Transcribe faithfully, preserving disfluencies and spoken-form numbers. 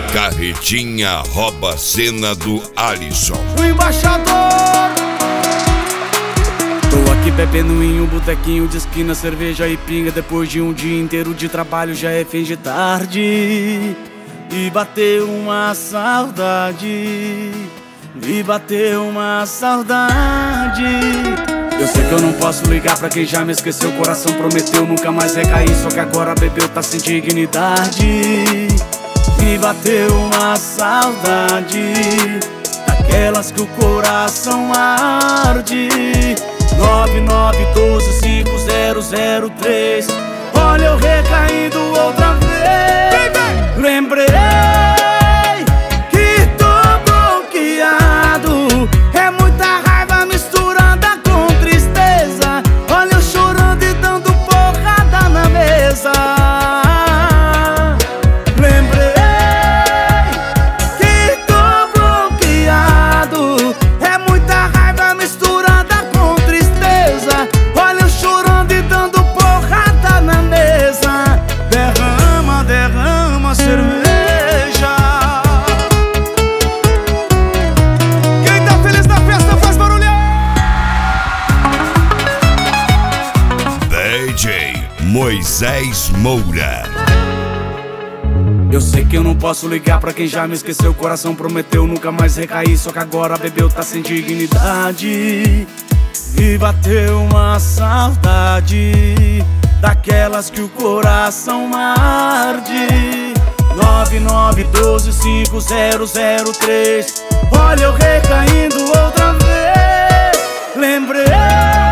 Carretinha rouba a cena do Alisson. O embaixador. Tô aqui bebendo em um botequinho de esquina, cerveja e pinga. Depois de um dia inteiro de trabalho já é fim de tarde. E bateu uma saudade, me bateu uma saudade. Eu sei que eu não posso ligar pra quem já me esqueceu. O coração prometeu nunca mais recair, só que agora bebeu, tá sem dignidade. Me bateu uma saudade, daquelas que o coração arde. Nove nove um dois cinco zero zero três. Olha eu recaindo outra vez. Lembrei que tô bloqueado. É muita raiva misturada com tristeza. Olha eu chorando e dando porrada na mesa. Lembrei que tô bloqueado. É muita raiva misturada com tristeza. Olha eu chorando e dando porrada na mesa. Derrama, derrama cerveja. Quem tá feliz na festa faz barulho. D J Moisés Moura. Eu sei que eu não posso ligar pra quem já me esqueceu. O coração prometeu nunca mais recair, só que agora bebeu, tá sem dignidade. E bateu uma saudade, daquelas que o coração arde. Nove nove um dois cinco zero zero três. Olha eu recaindo outra vez. Lembrei